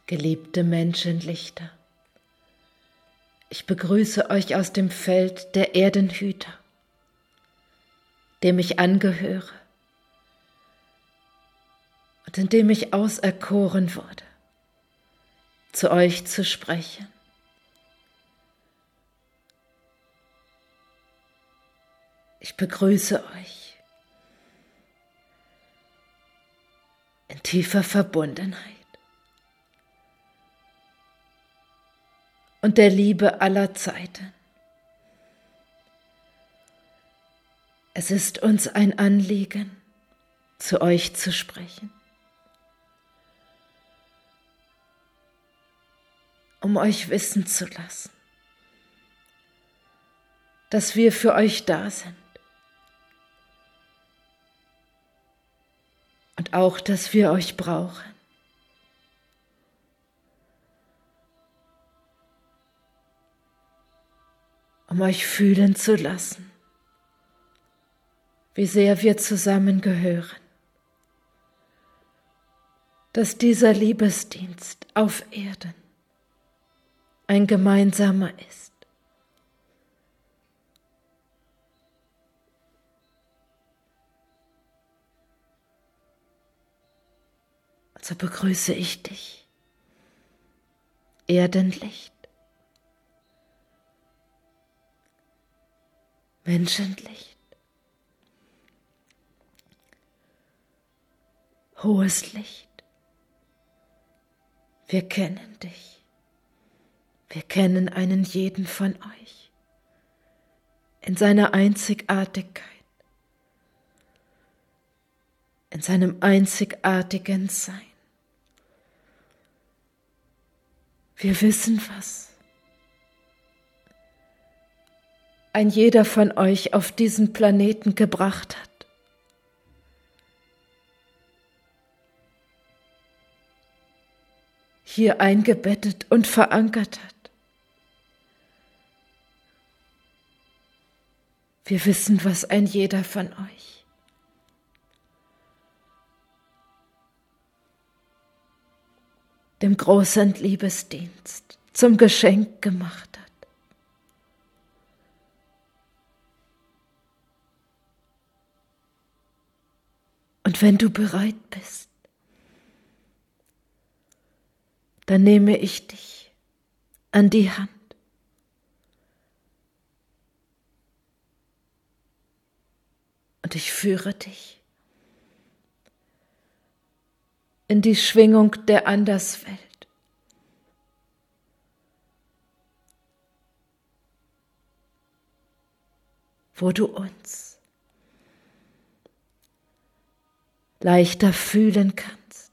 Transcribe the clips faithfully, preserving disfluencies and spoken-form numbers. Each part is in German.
Geliebte Menschenlichter, ich begrüße euch aus dem Feld der Erdenhüter, dem ich angehöre und in dem ich auserkoren wurde, zu euch zu sprechen. Ich begrüße euch in tiefer Verbundenheit und der Liebe aller Zeiten. Es ist uns ein Anliegen, zu euch zu sprechen, um euch wissen zu lassen, dass wir für euch da sind und auch, dass wir euch brauchen. Um euch fühlen zu lassen, wie sehr wir zusammengehören, dass dieser Liebesdienst auf Erden ein gemeinsamer ist. So begrüße ich dich, Erdenlicht, Menschenlicht, hohes Licht. Wir kennen dich, wir kennen einen jeden von euch in seiner Einzigartigkeit, in seinem einzigartigen Sein. Wir wissen, was ein jeder von euch auf diesen Planeten gebracht hat. Hier eingebettet und verankert hat. Wir wissen, was ein jeder von euch dem großen Liebesdienst zum Geschenk gemacht hat. Und wenn du bereit bist, dann nehme ich dich an die Hand und ich führe dich in die Schwingung der Anderswelt. Wo du uns leichter fühlen kannst.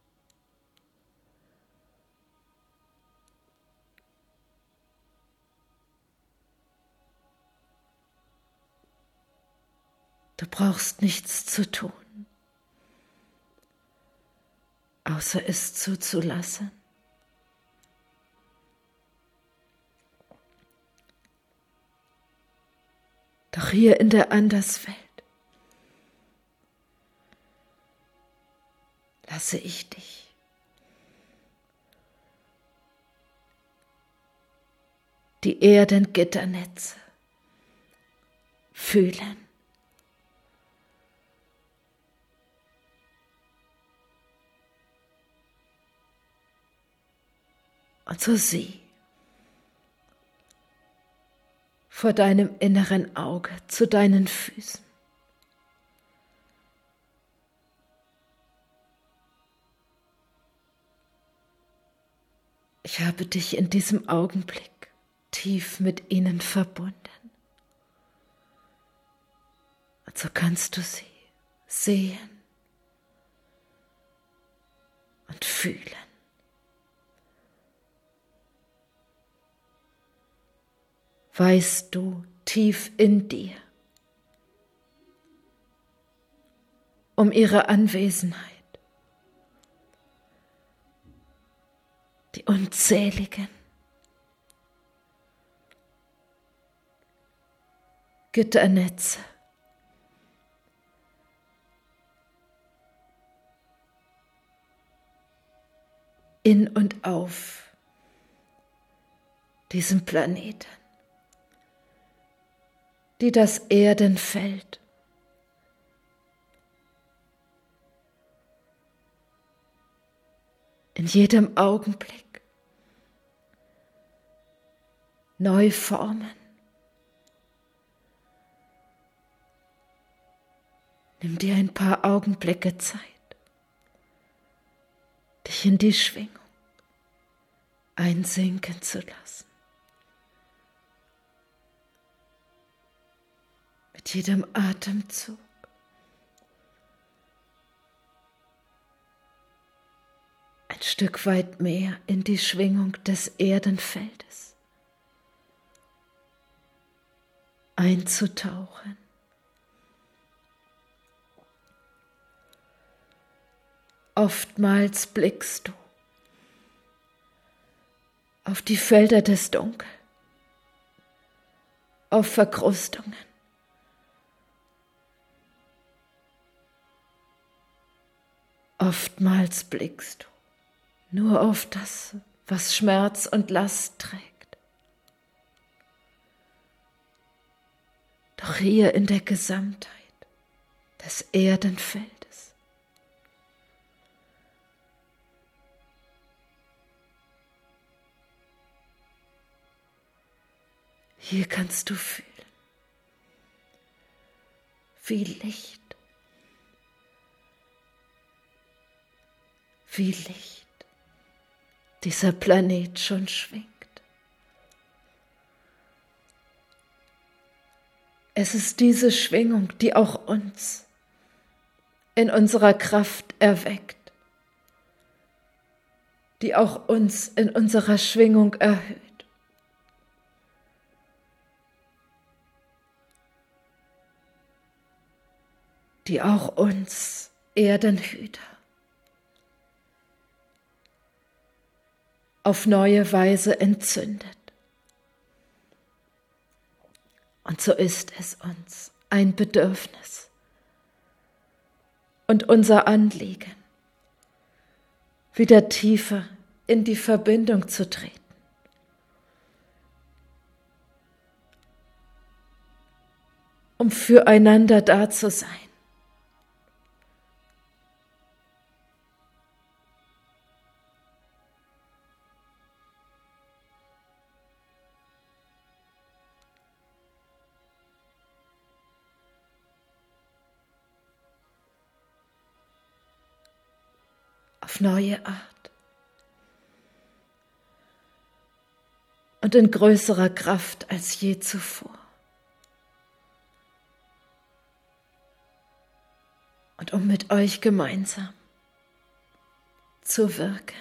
Du brauchst nichts zu tun, außer es zuzulassen. Doch hier in der Anderswelt lasse ich dich die Erdengitternetze fühlen. Und so sieh vor deinem inneren Auge zu deinen Füßen. Ich habe dich in diesem Augenblick tief mit ihnen verbunden. Und so kannst du sie sehen und fühlen. Weißt du tief in dir um ihre Anwesenheit, die unzähligen Gitternetze, in und auf diesem Planeten, die das Erdenfeld in jedem Augenblick neu formen. Nimm dir ein paar Augenblicke Zeit, dich in die Schwingung einsinken zu lassen. Mit jedem Atemzug ein Stück weit mehr in die Schwingung des Erdenfeldes einzutauchen. Oftmals blickst du auf die Felder des Dunkels, auf Verkrustungen, oftmals blickst du nur auf das, was Schmerz und Last trägt. Doch hier in der Gesamtheit des Erdenfeldes hier kannst du fühlen, wie Licht, wie Licht dieser Planet schon schwingt. Es ist diese Schwingung, die auch uns in unserer Kraft erweckt, die auch uns in unserer Schwingung erhöht. Die auch uns Erdenhüter auf neue Weise entzündet. Und so ist es uns ein Bedürfnis und unser Anliegen, wieder tiefer in die Verbindung zu treten. Um füreinander da zu sein. Auf neue Art und in größerer Kraft als je zuvor. Und um mit euch gemeinsam zu wirken.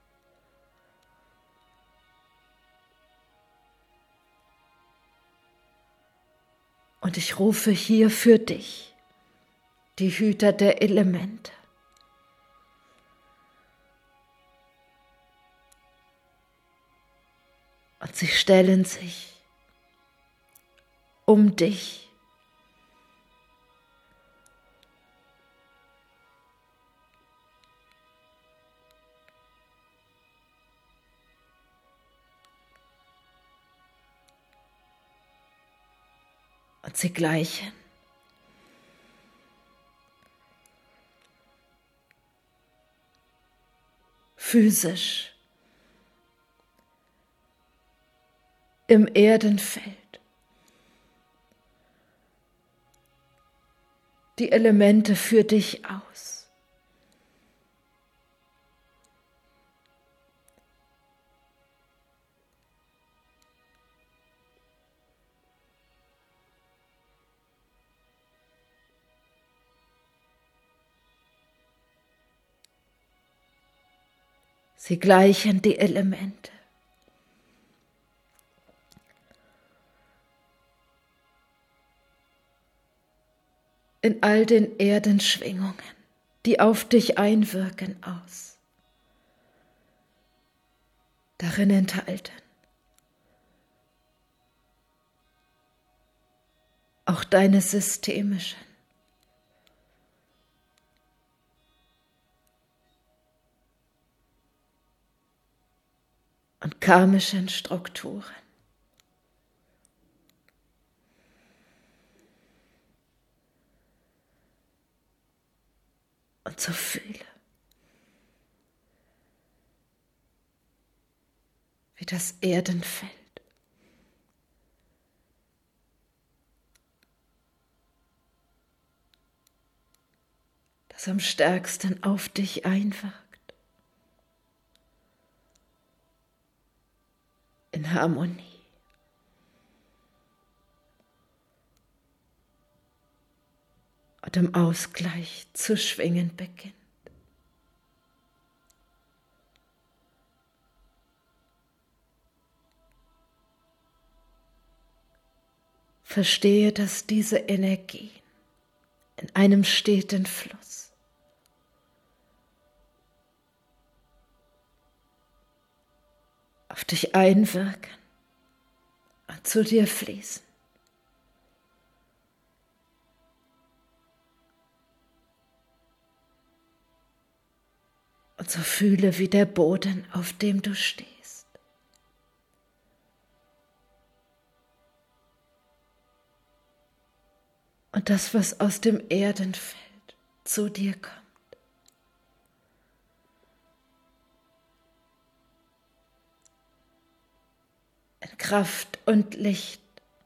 Und ich rufe hier für dich die Hüter der Elemente. Und sie stellen sich um dich. Und sie gleichen physisch im Erdenfeld die Elemente für dich aus. Sie gleichen die Elemente. In all den Erdenschwingungen, die auf dich einwirken, aus. Darin enthalten auch deine systemischen, karmischen Strukturen. Und so fühle, wie das Erdenfeld das am stärksten auf dich einwirkt, in Harmonie. Und im Ausgleich zu schwingen beginnt. Verstehe, dass diese Energien in einem steten Fluss auf dich einwirken und zu dir fließen. Und so fühle, wie der Boden, auf dem du stehst, und das, was aus dem Erdenfeld zu dir kommt, in Kraft und Licht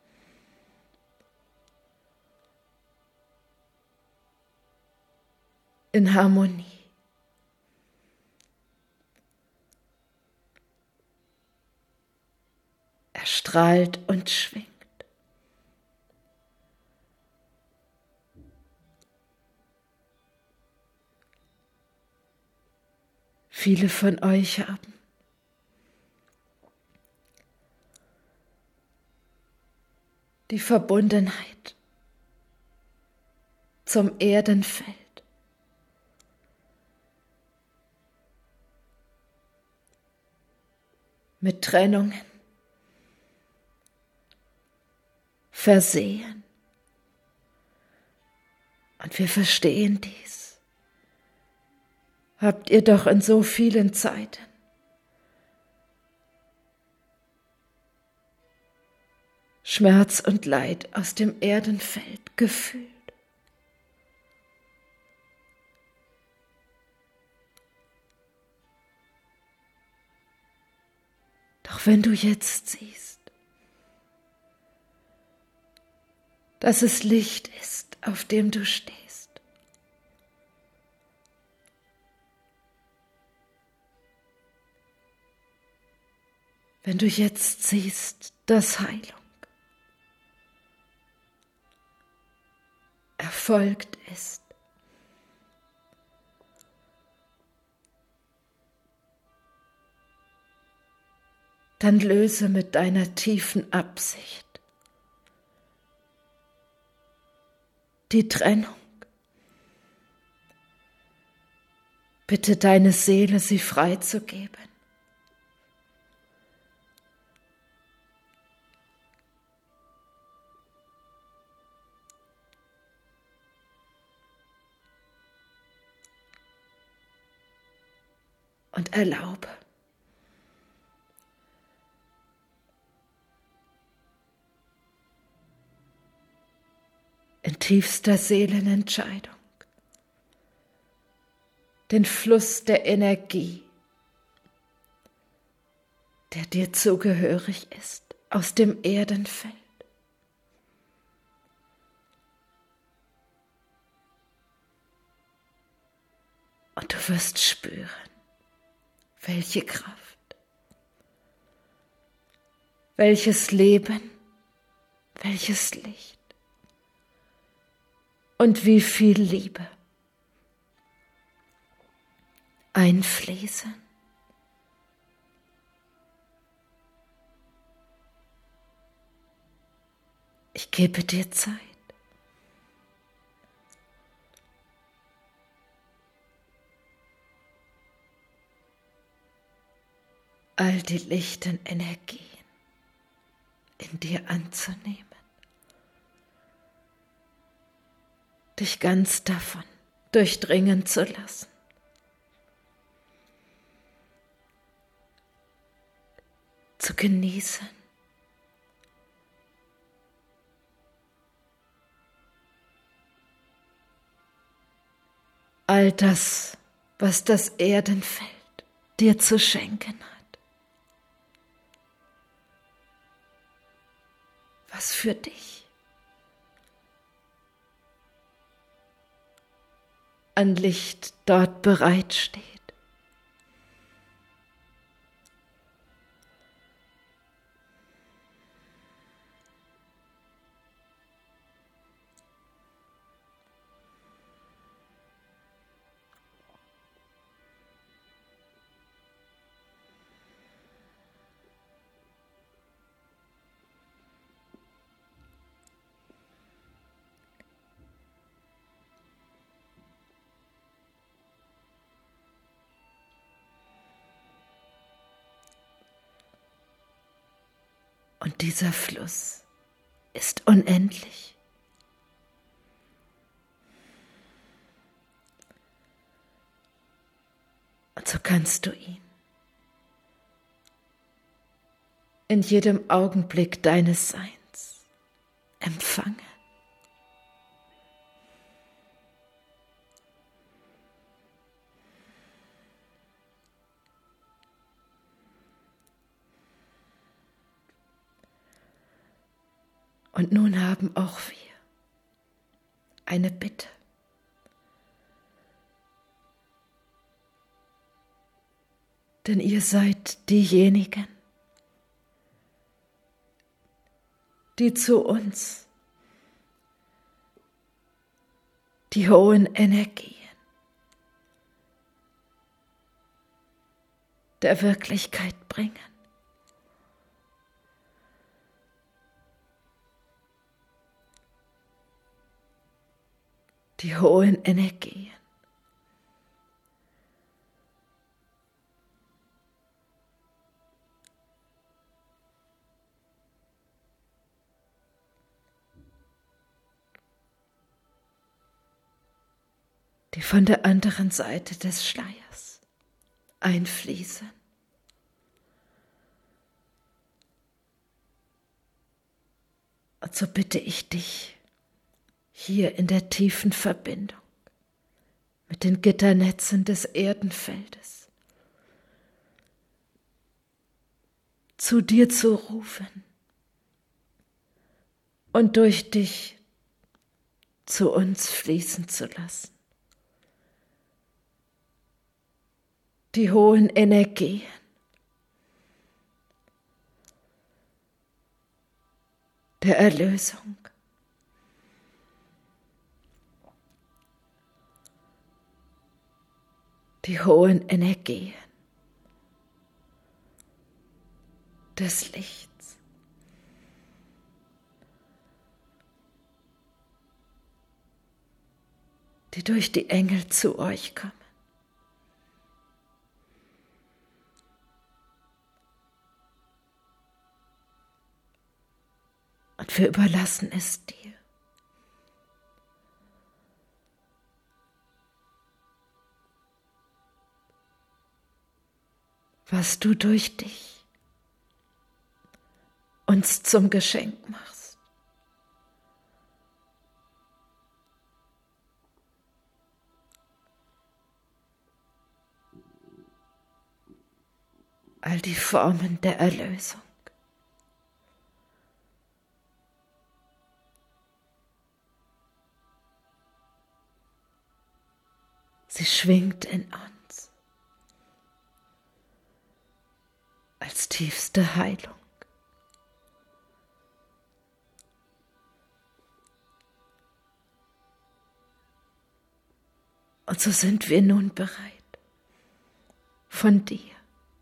in Harmonie. Er strahlt und schwingt. Viele von euch haben die Verbundenheit zum Erdenfeld mit Trennungen versehen. Und wir verstehen dies. Habt ihr doch in so vielen Zeiten Schmerz und Leid aus dem Erdenfeld gefühlt. Doch wenn du jetzt siehst, dass es Licht ist, auf dem du stehst, wenn du jetzt siehst, dass Heilung erfolgt ist, dann löse mit deiner tiefen Absicht die Trennung. Bitte deine Seele, sie freizugeben. Und erlaube, in tiefster Seelenentscheidung den Fluss der Energie, der dir zugehörig ist, aus dem Erdenfeld und du wirst spüren, welche Kraft, welches Leben, welches Licht und wie viel Liebe einfließen. Ich gebe dir Zeit. All die lichten Energien in dir anzunehmen, dich ganz davon durchdringen zu lassen. zu genießen. All das, was das Erdenfeld dir zu schenken hat, was für dich an Licht dort bereitsteht. Und dieser Fluss ist unendlich. Und so kannst du ihn in jedem Augenblick deines Seins empfangen. Und nun haben auch wir eine Bitte. Denn ihr seid diejenigen, die zu uns die hohen Energien der Wirklichkeit bringen. Die hohen Energien, die von der anderen Seite des Schleiers einfließen. Und so bitte ich dich, hier in der tiefen Verbindung mit den Gitternetzen des Erdenfeldes zu dir zu rufen und durch dich zu uns fließen zu lassen. Die hohen Energien, der Erlösung, die hohen Energien des Lichts, die durch die Engel zu euch kommen. Und wir überlassen es dir. Was du durch dich uns zum Geschenk machst. All die Formen der Erlösung. Sie schwingt in uns als tiefste Heilung. Und so sind wir nun bereit, von dir,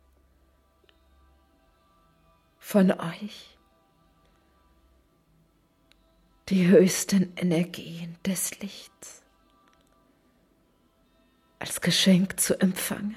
von euch, die höchsten Energien des Lichts als Geschenk zu empfangen.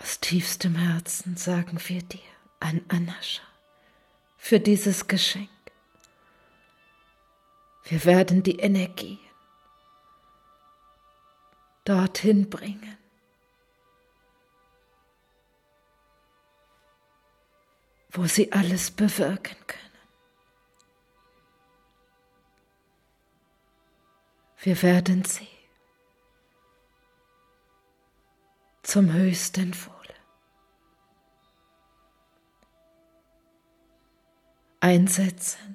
Aus tiefstem Herzen sagen wir dir an Anascha für dieses Geschenk. Wir werden die Energien dorthin bringen, wo sie alles bewirken können. Wir werden sie zum höchsten Wohle einsetzen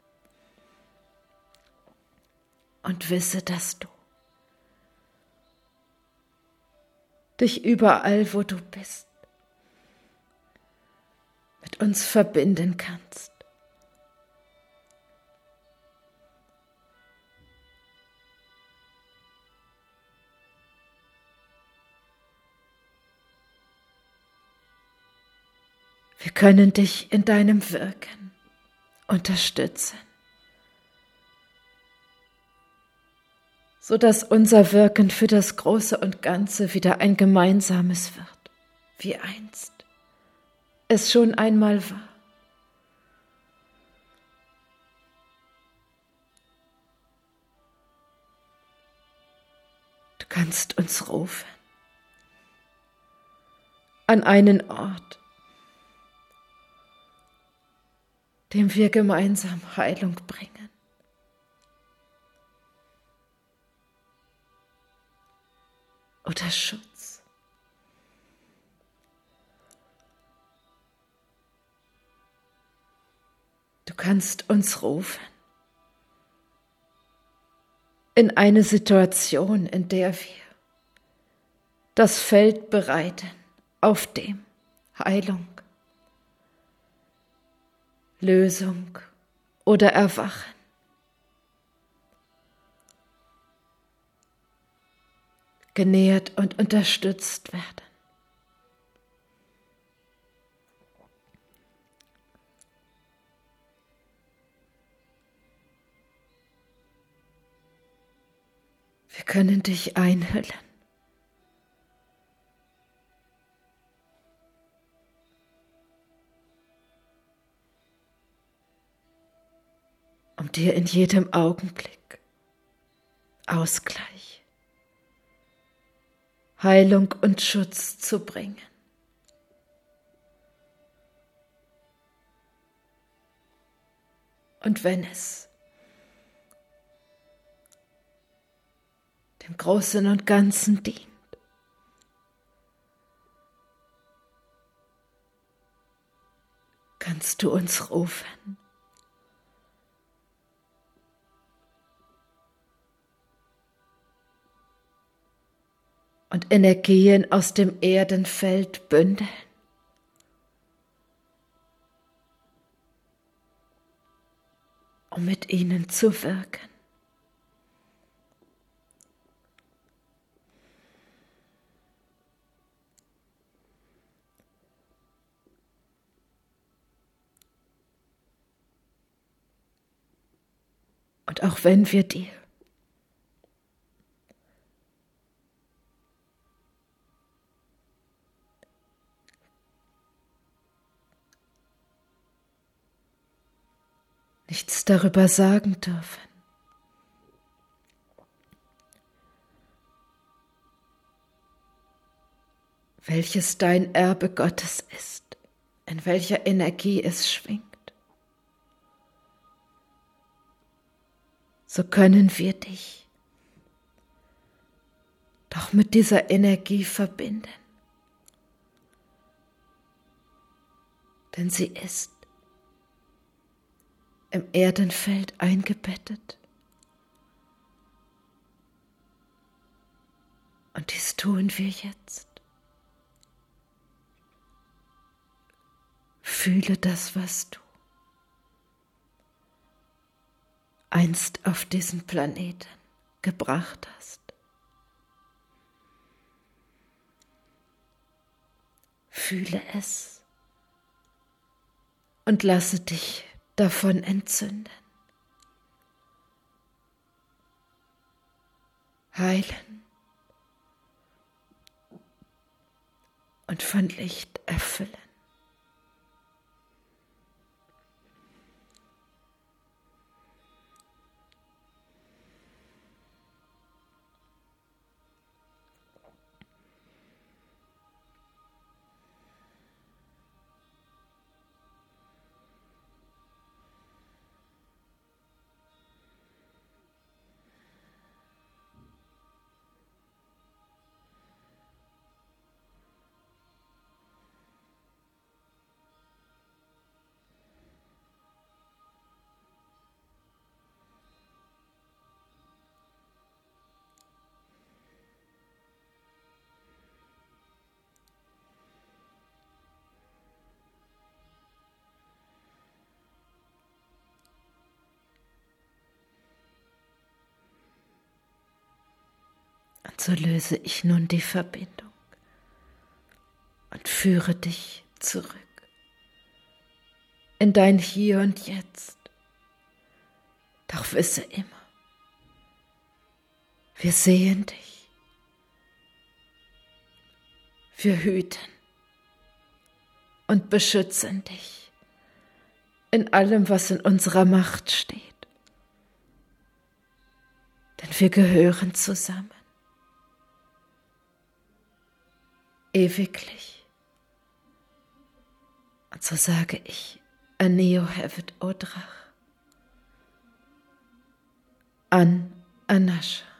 und wisse, dass du dich überall, wo du bist, mit uns verbinden kannst. Wir können dich in deinem Wirken unterstützen, sodass unser Wirken für das Große und Ganze wieder ein gemeinsames wird, wie einst es schon einmal war. Du kannst uns rufen an einen Ort, dem wir gemeinsam Heilung bringen. Oder Schutz. Du kannst uns rufen in eine Situation, in der wir das Feld bereiten, auf dem Heilung, Lösung oder Erwachen genährt und unterstützt werden. Wir können dich einhüllen. Um dir in jedem Augenblick Ausgleich, Heilung und Schutz zu bringen. Und wenn es dem Großen und Ganzen dient, kannst du uns rufen. Und Energien aus dem Erdenfeld bündeln. Um mit ihnen zu wirken. Und auch wenn wir dir nichts darüber sagen dürfen, welches dein Erbe Gottes ist, in welcher Energie es schwingt, so können wir dich doch mit dieser Energie verbinden, denn sie ist im Erdenfeld eingebettet. Und dies tun wir jetzt. Fühle das, was du einst auf diesen Planeten gebracht hast. Fühle es und lasse dich davon entzünden, heilen und von Licht erfüllen. Und so löse ich nun die Verbindung und führe dich zurück in dein Hier und Jetzt. Doch wisse immer, wir sehen dich, wir hüten und beschützen dich in allem, was in unserer Macht steht. Denn wir gehören zusammen. Ewiglich. Und so sage ich, Aneo Hevet Odrach, An Anasha.